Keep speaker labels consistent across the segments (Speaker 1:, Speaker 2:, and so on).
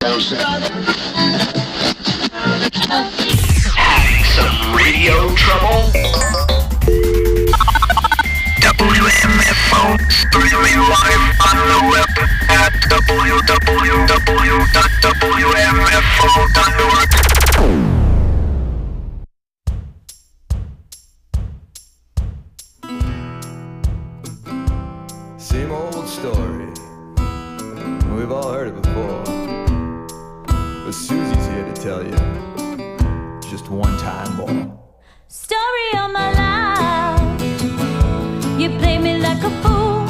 Speaker 1: Having some radio trouble? WMFO, streaming live on the web at www.wmfo.org.
Speaker 2: Same old story. We've all heard it before. But Susie's here to tell you just one time more.
Speaker 3: Story of my life. You play me like a fool.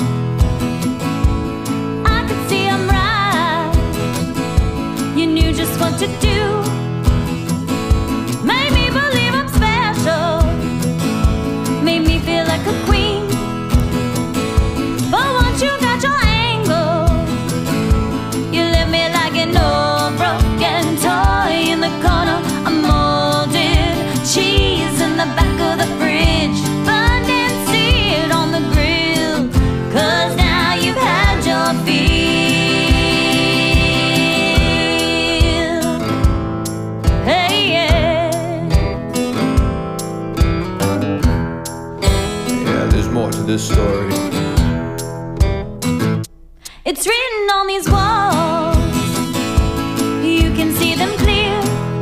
Speaker 3: I could see I'm right. You knew just what to do. Made me believe I'm special. Made me feel like a queen. But once you got your angle, you left me like an old broken toy in the corner. A molded cheese in the back of the fridge, burned and seared on the grill. 'Cause now you've had your fill. Hey, yeah.
Speaker 2: Yeah, there's more to this story.
Speaker 3: It's written on these walls. You can see them clear.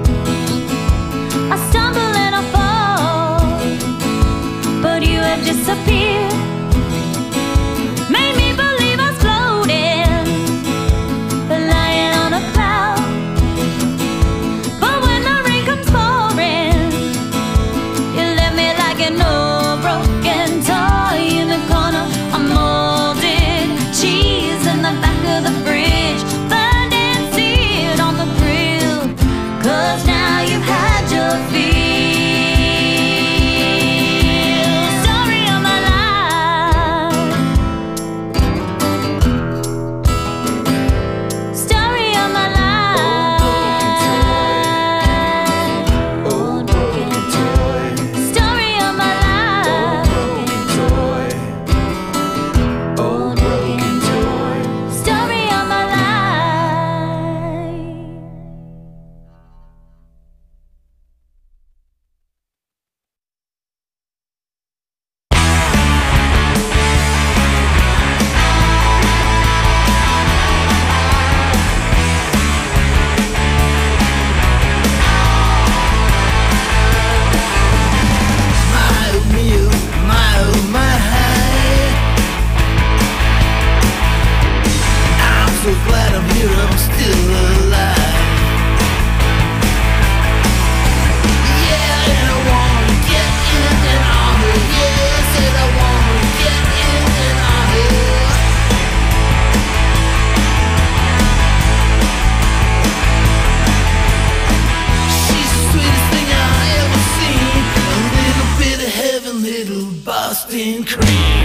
Speaker 3: I stumble and I fall, but you have disappeared. Made me believe I was floating, lying on a cloud. But when the rain comes pouring, you left me like an old broken toy in the corner. A molded cheese in the back of the fridge, burned and seared on the grill. 'Cause now you've had your fill. Story of my life. Story of my life.
Speaker 2: Old broken toy.
Speaker 3: Story of my life.
Speaker 2: Toy. Old broken toy.
Speaker 3: Story of my life.
Speaker 4: I'm so glad I'm here, I'm still alive. Yeah, and I wanna get in and out of here. Said I wanna get in and out of here. She's the sweetest thing I ever seen. A little bit of heaven, little Boston cream.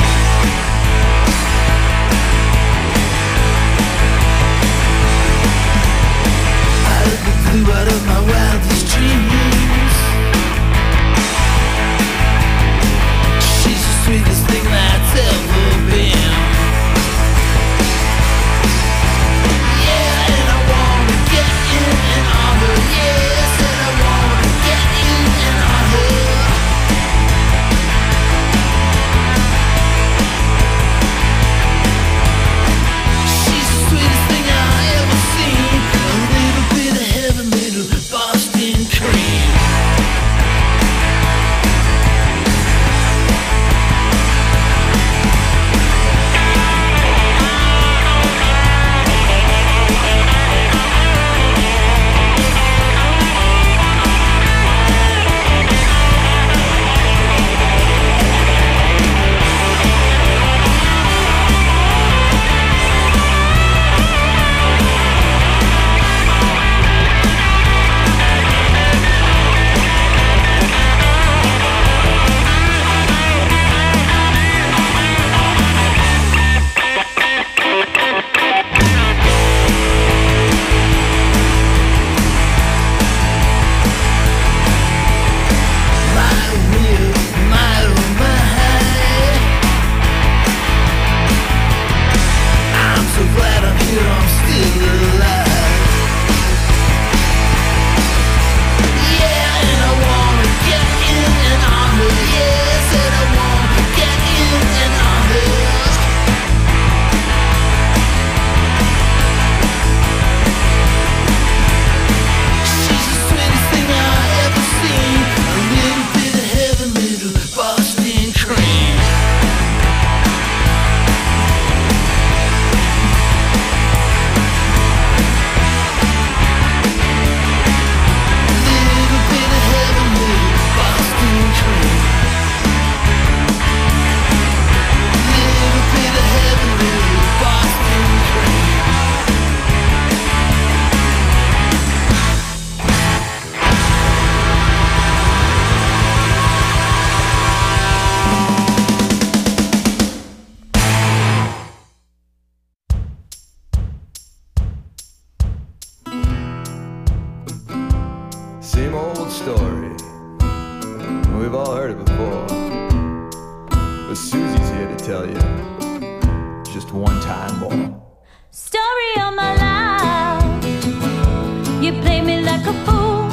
Speaker 2: Same old story. We've all heard it before. But Susie's here to tell you just one time more.
Speaker 3: Story of my life. You play me like a fool.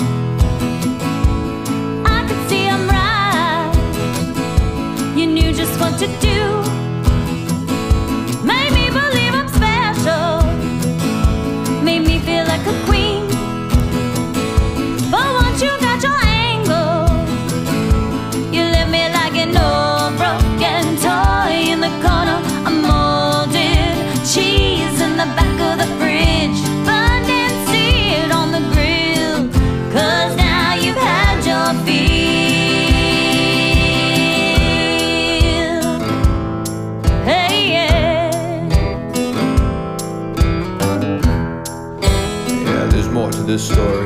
Speaker 3: I could see I'm right. You knew just what to do. Made me believe I'm special. Made me feel like a queen. But once you got your angle, you left me like an old broken toy in the corner. A molded cheese in the back of the fridge, burned and seared on the grill. 'Cause now you've had your fill. Hey, yeah.
Speaker 2: Yeah, there's more to this story.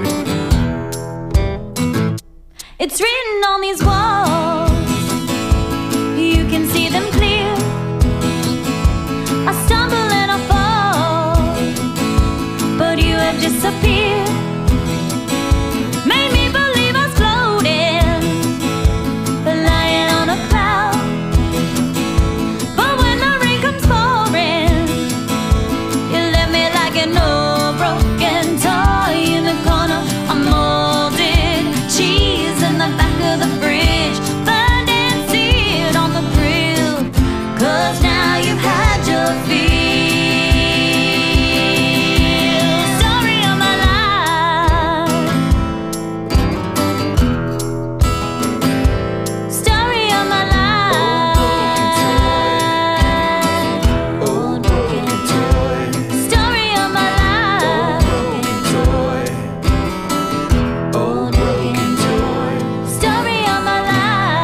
Speaker 3: It's written on these walls. You can see them clear. I stumble and I fall, but you have disappeared. Made me believe I was floating, lying on a cloud. But when the rain comes pouring, you left me like an old broken toy in the corner. A molded cheese in the back of the fridge, burned and seared on the grill. 'Cause now you've had your fill. Story of my life. Story of my life.
Speaker 2: Old broken toy.
Speaker 3: Story of my life.
Speaker 2: Toy. Old broken toy.
Speaker 3: Story of my life.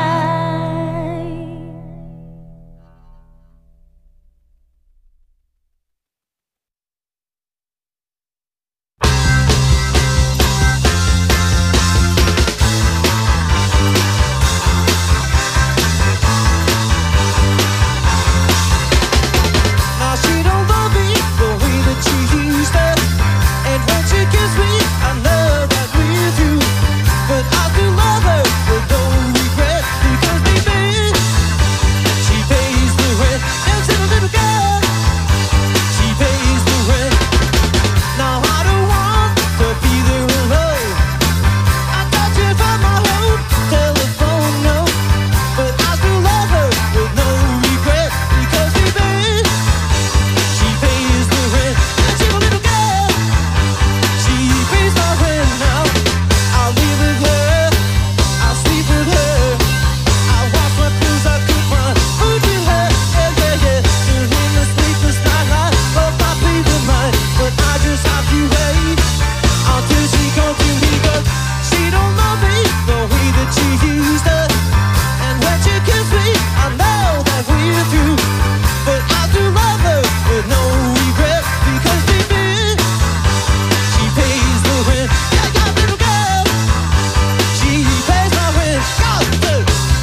Speaker 4: Now she don't love me the way that she used to. And when she gives me, I know that with you. But I do love her with no regret. Because baby, she pays the rent. And she's a little girl, she pays the rent. Now I don't want to be there alone. I thought you found my home telephone note. But I still love her with no regret. Because baby, she pays the rent. And she's a little girl, she pays my rent now. I'll live with her, I'll sleep with her, I'll wash my clothes, I'll cook my food with her. Yeah, yeah, yeah. During the sleepless night, I love my baby mine. But I just have to wait until she comes to me. 'Cause she don't love me the way that she used to. And when she kisses me, I know that we're through. But I do love her with no regret. Because baby, she pays the rent. Yeah, yeah, little girl, she pays my rent. Go, go.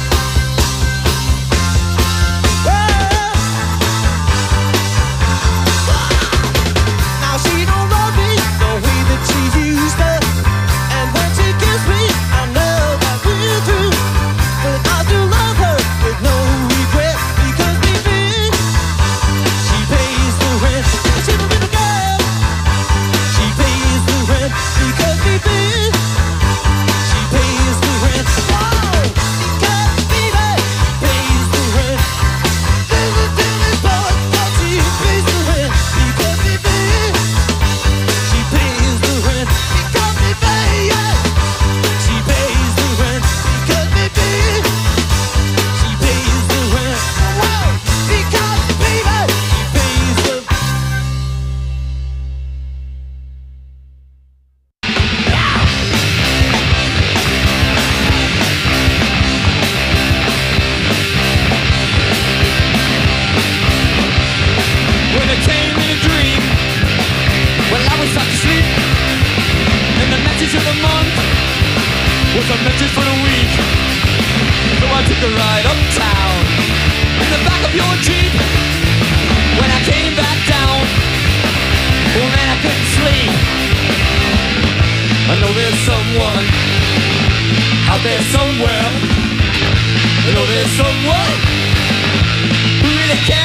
Speaker 4: Now she don't love me the way that she used to. And when she kisses me, I know that we're through. But I do love her with no regret. Because baby, she pays the rent. And she's a little girl, she pays the rent. Because baby, she pays the rent. Whoa, because baby, pays the rent. Dilly dilly boy, but she pays the rent. Because baby, she pays the rent. Because baby, yeah, she pays the rent. Because baby, she pays the rent. Whoa, because baby, she pays the
Speaker 5: When it came in a dream, well, I was sound asleep, and the message of the month was a message for the week. So I took a ride uptown in the back of your Jeep. When I came back down, oh man, I couldn't sleep. I know know there's someone out there somewhere. I know there's someone who really care.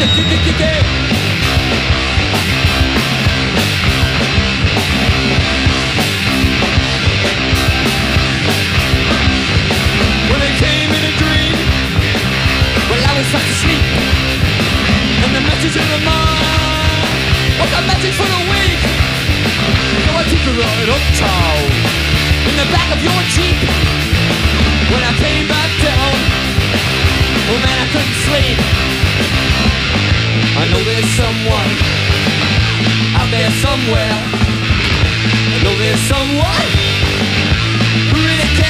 Speaker 5: Well, it came in a dream while I was fast asleep, and the message in the mind was a message for the weak. So I took a ride uptown in the back of your Jeep. When I came back down, oh man, I couldn't sleep. I know there's someone out there somewhere. I know there's someone who really care.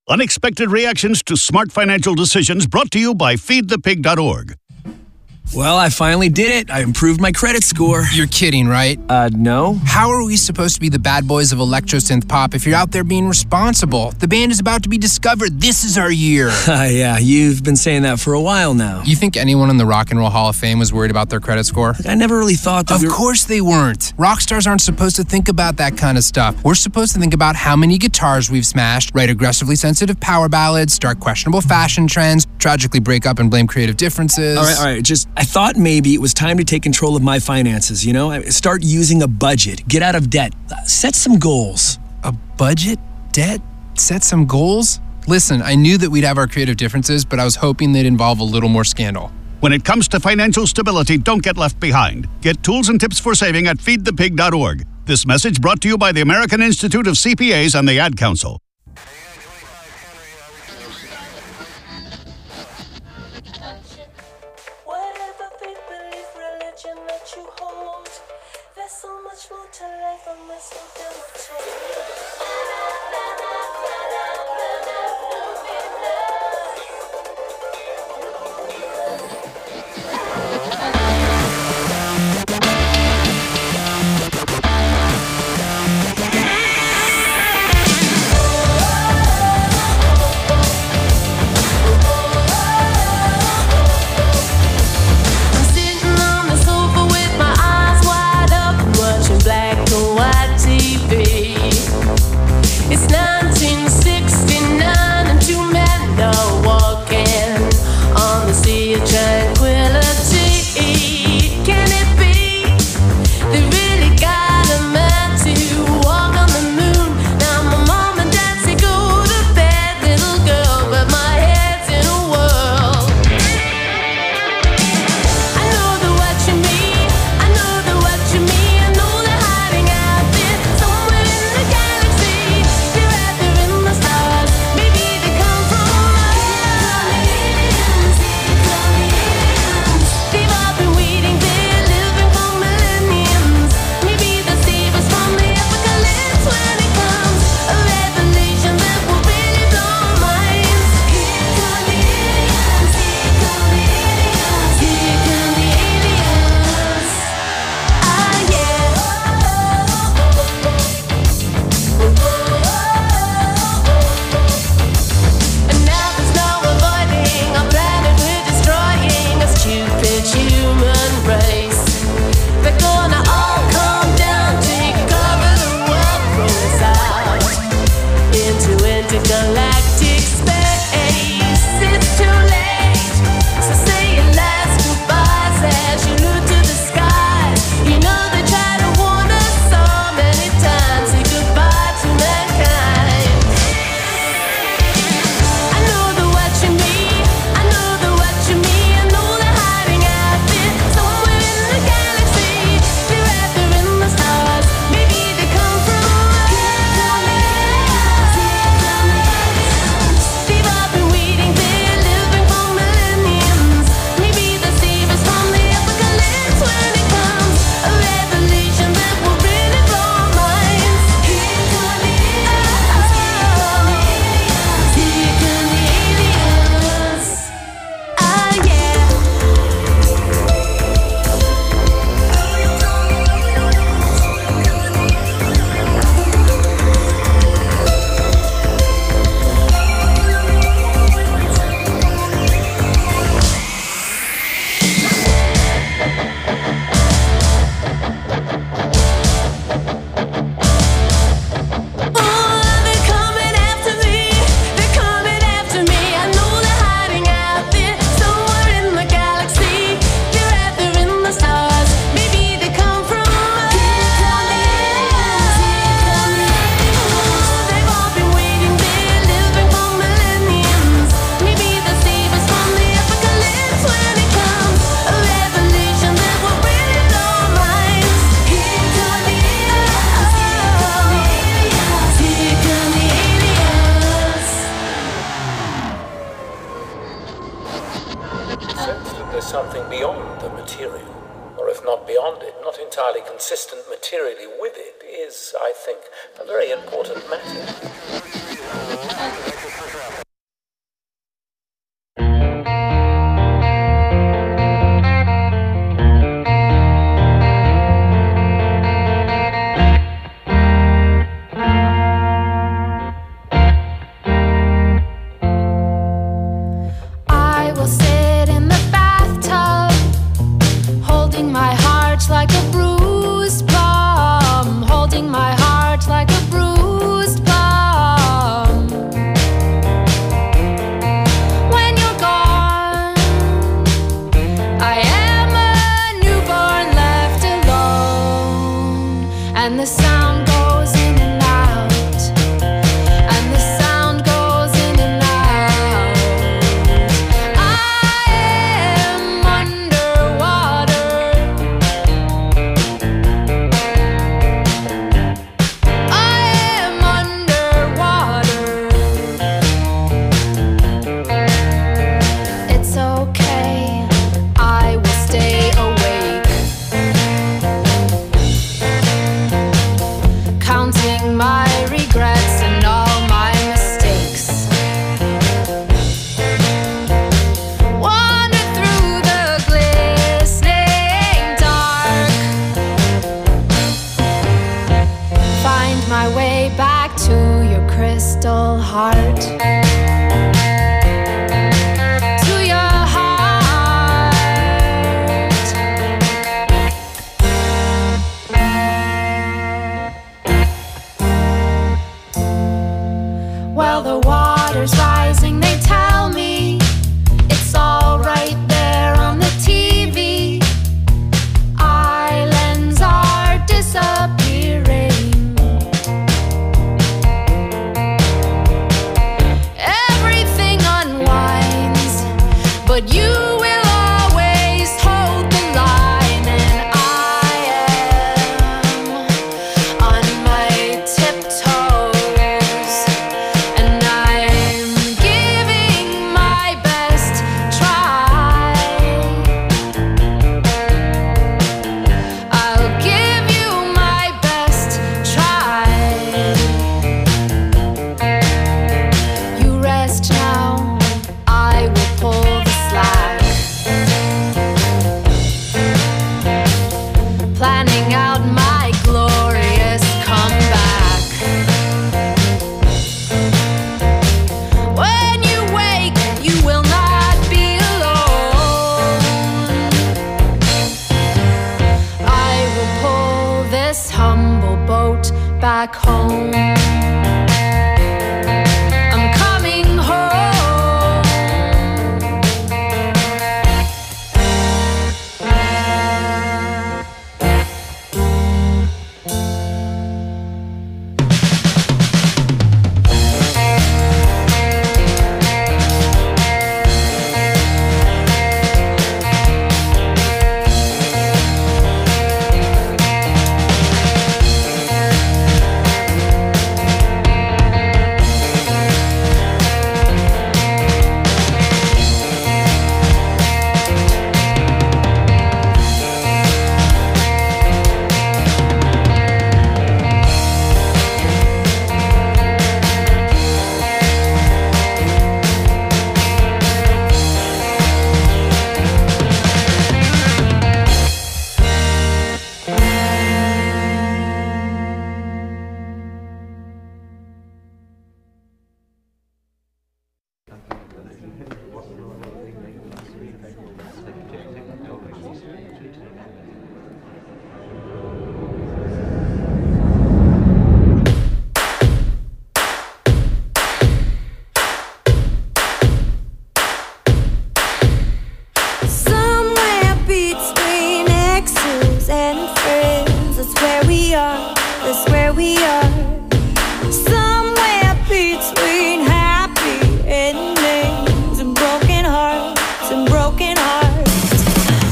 Speaker 6: Unexpected reactions to smart financial decisions brought to you by feedthepig.org.
Speaker 7: Well, I finally did it. I improved my credit score.
Speaker 8: You're kidding, right?
Speaker 7: No.
Speaker 8: How are we supposed to be the bad boys of electro-synth pop if you're out there being responsible? The band is about to be discovered. This is our year.
Speaker 7: Yeah, you've been saying that for a while now.
Speaker 8: You think anyone in the Rock and Roll Hall of Fame was worried about their credit score?
Speaker 7: I never really thought that.
Speaker 8: Of course they weren't. Rock stars aren't supposed to think about that kind of stuff. We're supposed to think about how many guitars we've smashed, write aggressively sensitive power ballads, start questionable fashion trends, tragically break up and blame creative differences.
Speaker 7: All right. I thought maybe it was time to take control of my finances, you know? Start using a budget, get out of debt, set some goals.
Speaker 8: A budget? Debt? Set some goals? Listen, I knew that we'd have our creative differences, but I was hoping they'd involve a little more scandal.
Speaker 6: When it comes to financial stability, don't get left behind. Get tools and tips for saving at feedthepig.org. This message brought to you by the American Institute of CPAs and the Ad Council.
Speaker 9: Whatever faith, belief, religion that you hold, there's so much more to life than this
Speaker 10: something beyond the material, or if not beyond it, not entirely consistent materially with it, is, I think, a very important matter.
Speaker 11: and the sound goes in and out, and the sound goes in and out. I am underwater. I am underwater. It's okay, I will stay awake, counting my regrets and all my mistakes. Wander through the glistening dark, find my way back to your crystal heart. To your heart. Well, the water's rising, they tell me. It's all right there on the TV. Islands are disappearing. Everything unwinds, but you will always hold the line, and I am on my tiptoes, and I'm giving my best try. I'll give you my best try. You rest now, I will pull the slack, planning out my glorious comeback. When you wake, you will not be alone. I will pull this humble boat back home. I'm coming home. Somewhere between exes and friends, that's where we are, that's where we are. Somewhere between happy endings and broken hearts and broken hearts.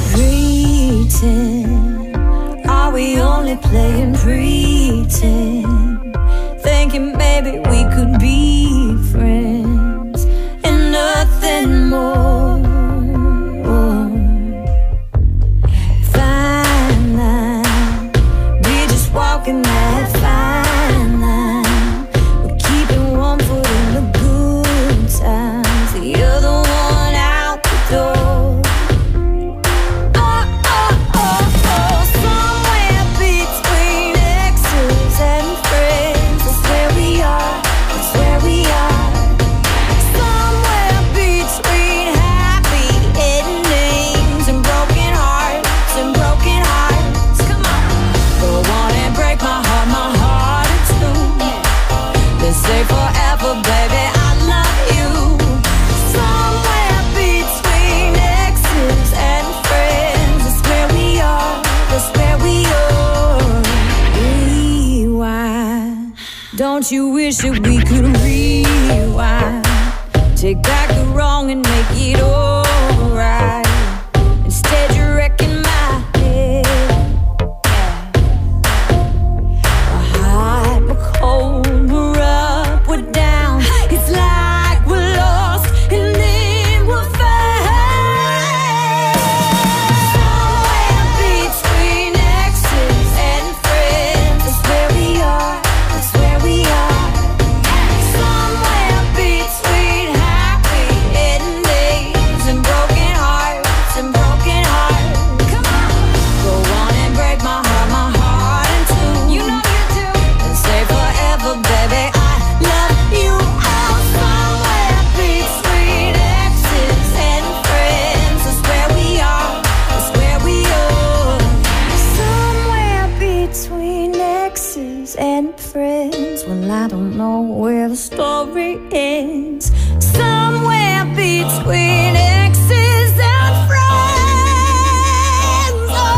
Speaker 11: Pretend, are we only playing pretend? Thinking maybe we could be friends and nothing more. Fine line, we're just walking that fine line. We're keeping one foot in the good times, the other one out the door. Oh, oh, oh, oh, somewhere between exes and friends, that's where we are, that's where we are. Somewhere between happy endings and broken hearts and broken hearts. Come on. Go on and break my heart, my heart. Don't you wish that we could rewind? Take back the wrong and make it alright. Instead you're wrecking my head. We're hot, we're cold, we're up, we're down. It's like we're lost and then we're found. Somewhere between exes and friends, that's where we are, that's where we are. Somewhere between happy endings and broken hearts and broken hearts. Come on, go on and break my heart in two. You know you do. And say forever, baby, I love you. Oh, somewhere between exes and friends, that's where we are, that's where we are. Somewhere between exes and friends, well, I don't know where the story ends. Somewhere between exes and friends. Oh.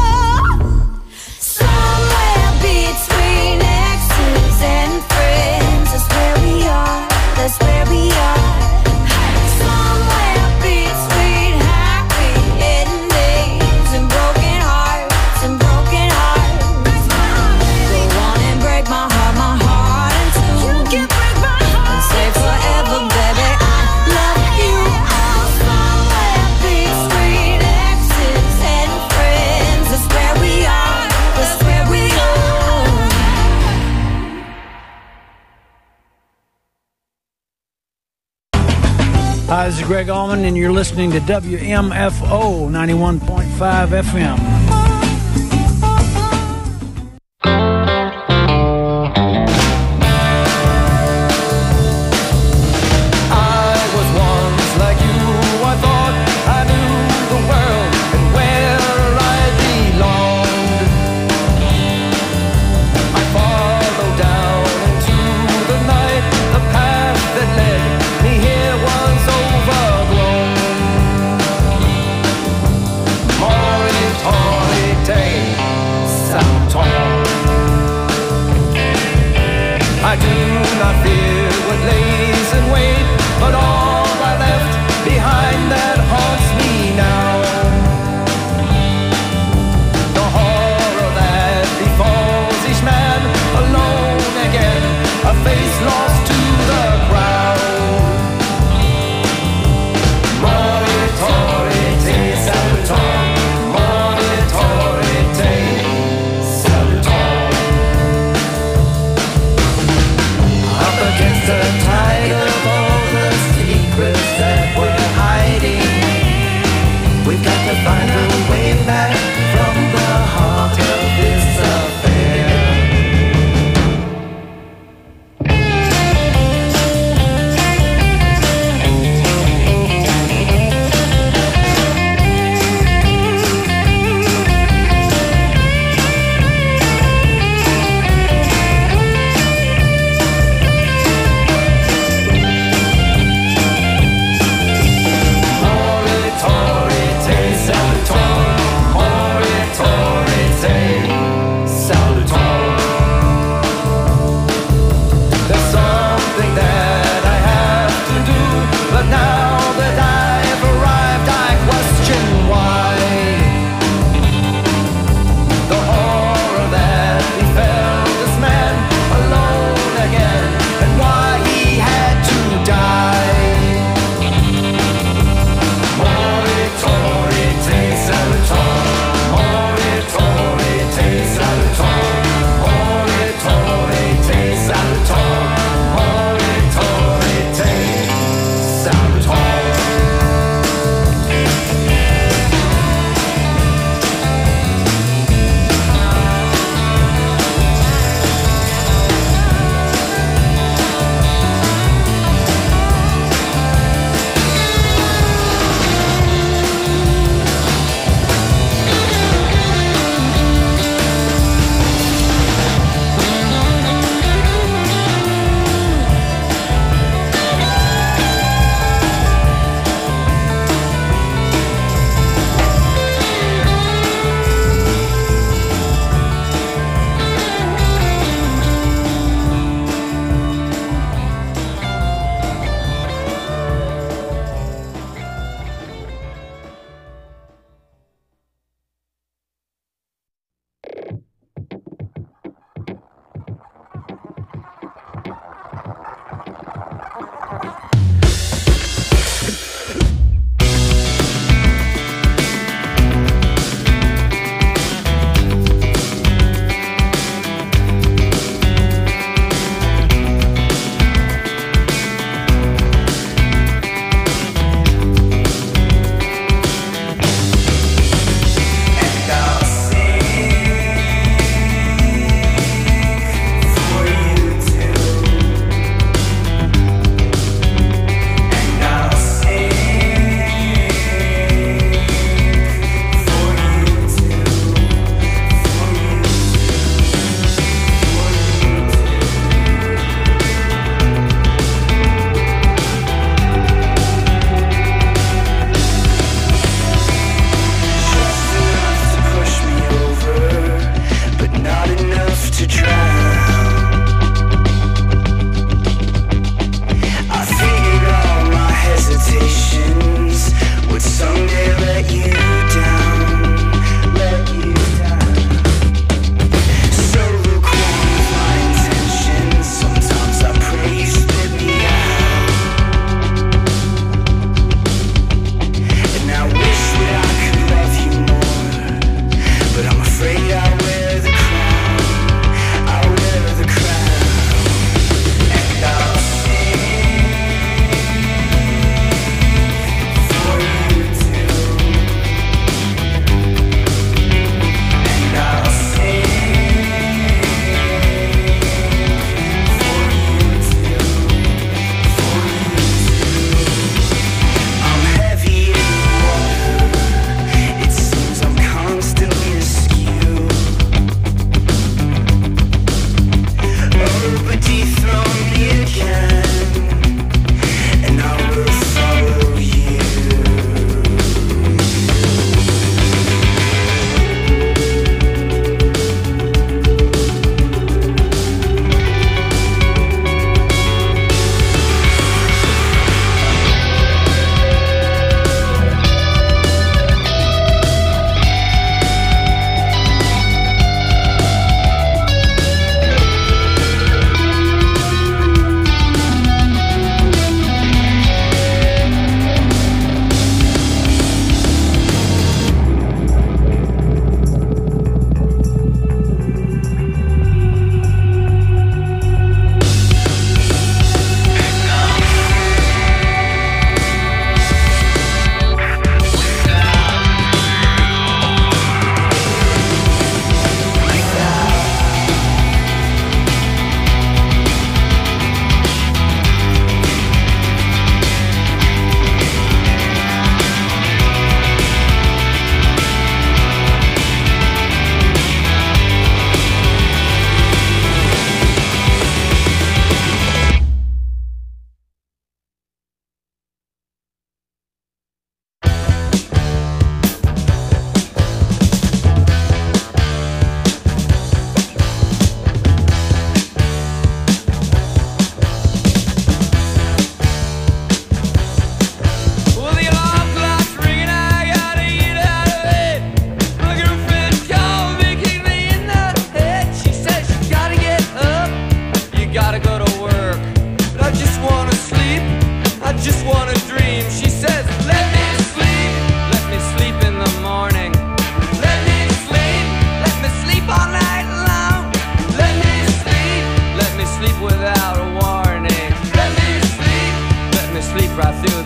Speaker 11: Somewhere between exes and friends, that's where we are, that's where we are. Somewhere between happy endings and broken hearts and broken hearts. Go on and break my heart in two. You can break my heart and say forever, baby, I love you. Oh, somewhere between exes and friends, that's where we are, that's where we are.
Speaker 12: Hi, this is Greg Allman, and you're listening to WMFO 91.5 FM.
Speaker 4: I was once like you. I thought I knew the world and where I belonged. I followed down into the night. The path that led me here was overgrown. Hoity-toity,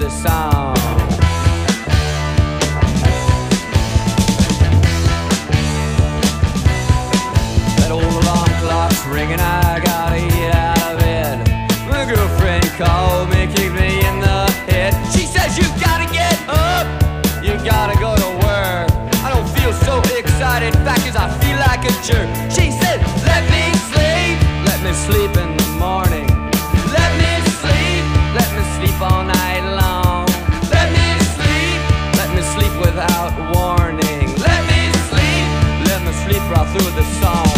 Speaker 5: the song. That old alarm clock's ringing, I gotta get out of bed. My girlfriend called me, kicked me in the head. She says, you gotta get up, you gotta go to work. I don't feel so excited, back as I feel like a jerk. She said, let me sleep in the morning. Let me sleep all night long. Let me sleep without warning. Let me sleep right through the song.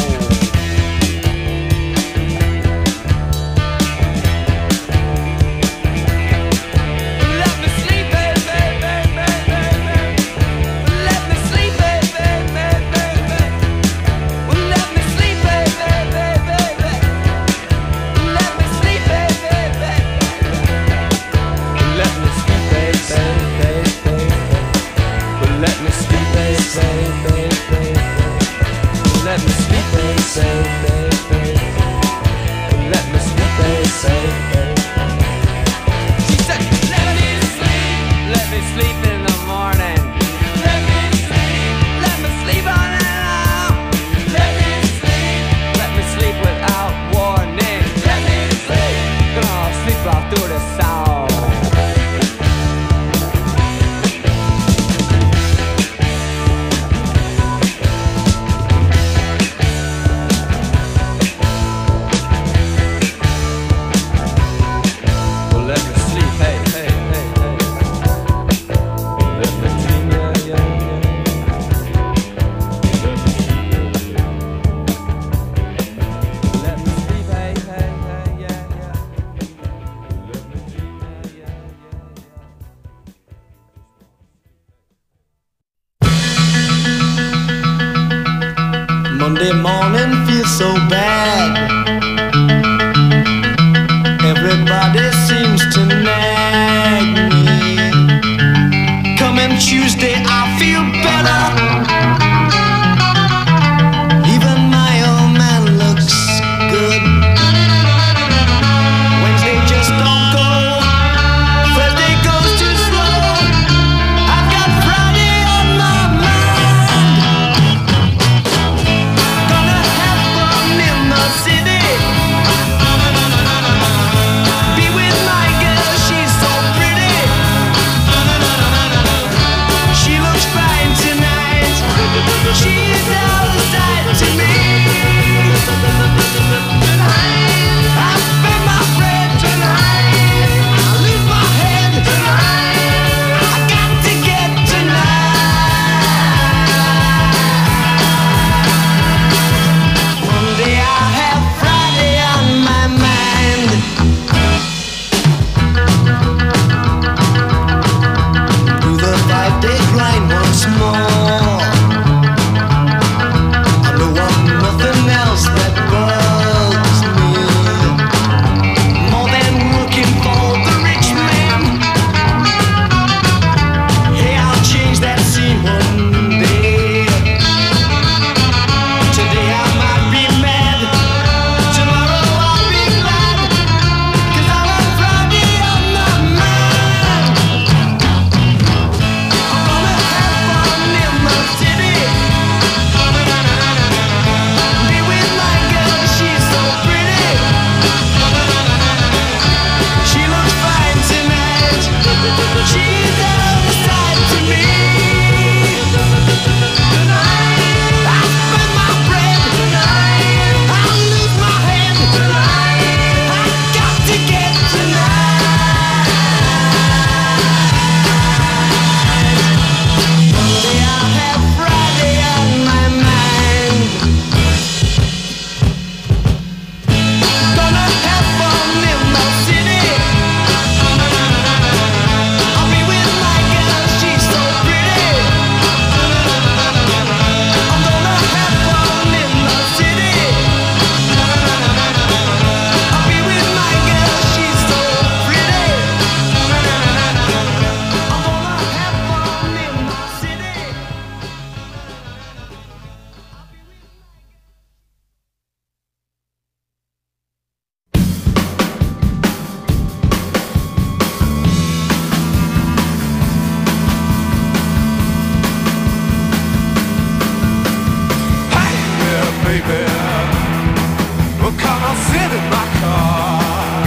Speaker 4: I'll sit in my car.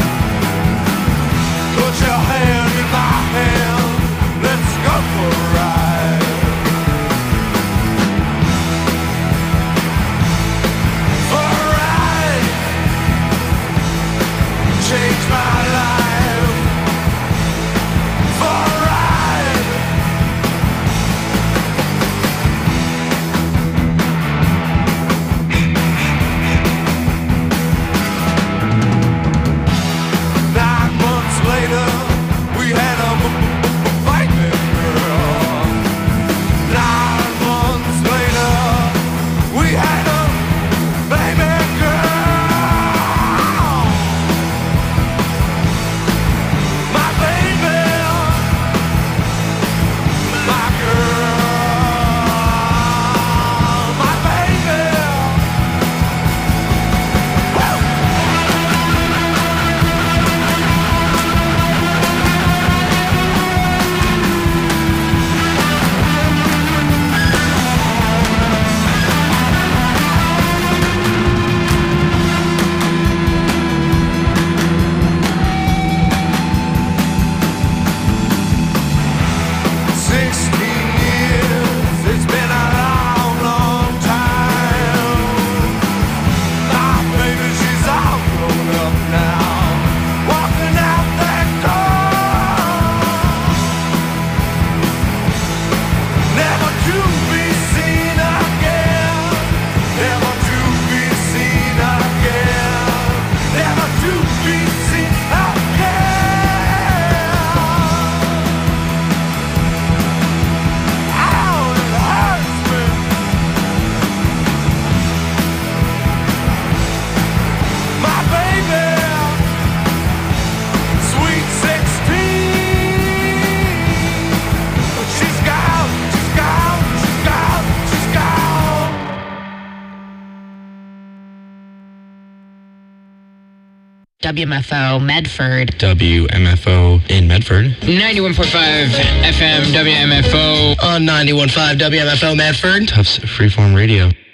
Speaker 4: Put your hand in my hand. Let's go for a ride. For a ride. Change my life. For a ride. Later, we had a fight, girl. 9 months later, we had a baby girl. My baby, my girl, my baby.
Speaker 13: WMFO Medford.
Speaker 14: WMFO in Medford.
Speaker 15: 91.5 FM WMFO.
Speaker 16: On 91.5 WMFO Medford.
Speaker 14: Tufts Freeform Radio.